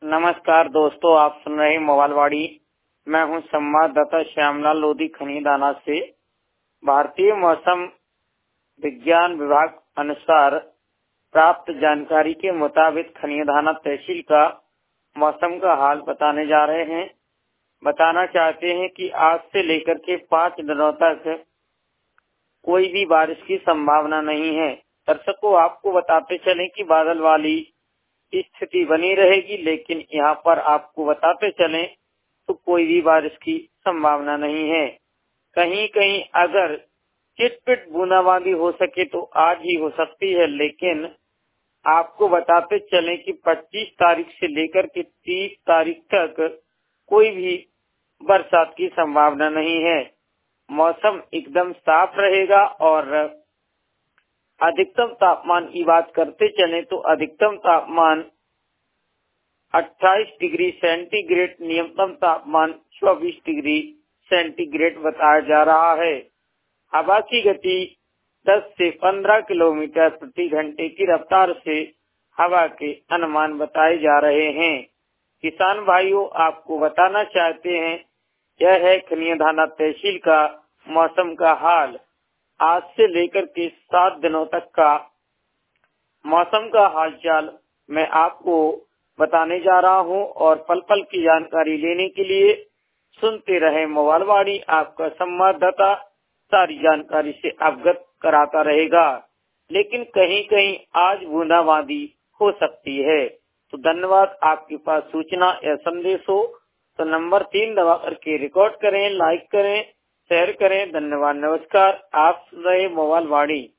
नमस्कार दोस्तों, आप सुन रहे हैं मोबाइलवाड़ी। मैं हूं संवाददाता श्यामलाल लोधी खनीदाना से। भारतीय मौसम विज्ञान विभाग अनुसार प्राप्त जानकारी के मुताबिक खनीदाना तहसील का मौसम का हाल बताने जा रहे हैं। बताना चाहते हैं कि आज से लेकर के 5 दिनों तक कोई भी बारिश की संभावना नहीं है। दर्शकों, आपको बताते चलें कि बादल वाली स्थिति बनी रहेगी, लेकिन यहाँ पर आपको बताते चलें तो कोई भी बारिश की संभावना नहीं है। कहीं कहीं अगर चिटपिट बूंदाबांदी हो सके तो आज ही हो सकती है, लेकिन आपको बताते चलें कि 25 तारीख से लेकर के 30 तारीख तक कोई भी बरसात की संभावना नहीं है। मौसम एकदम साफ रहेगा और अधिकतम तापमान की बात करते चलें तो अधिकतम तापमान 28 डिग्री सेंटीग्रेड, न्यूनतम तापमान 24 डिग्री सेंटीग्रेड बताया जा रहा है। हवा की गति 10 से 15 किलोमीटर प्रति घंटे की रफ्तार से हवा के अनुमान बताए जा रहे हैं। किसान भाइयों, आपको बताना चाहते हैं, यह है खनीदाना तहसील का मौसम का हाल। आज से लेकर के 7 दिनों तक का मौसम का हालचाल मैं आपको बताने जा रहा हूं और पल पल की जानकारी लेने के लिए सुनते रहे मोबाइलवाड़ी। आपका संवाददाता सारी जानकारी से अवगत कराता रहेगा, लेकिन कहीं कहीं आज बूंदाबांदी हो सकती है। तो धन्यवाद। आपके पास सूचना या संदेश हो तो नंबर 3 दबा करके रिकॉर्ड करें, लाइक करें, शेयर करें। धन्यवाद, नमस्कार। आप सुन रहे मोबाइलवाड़ी।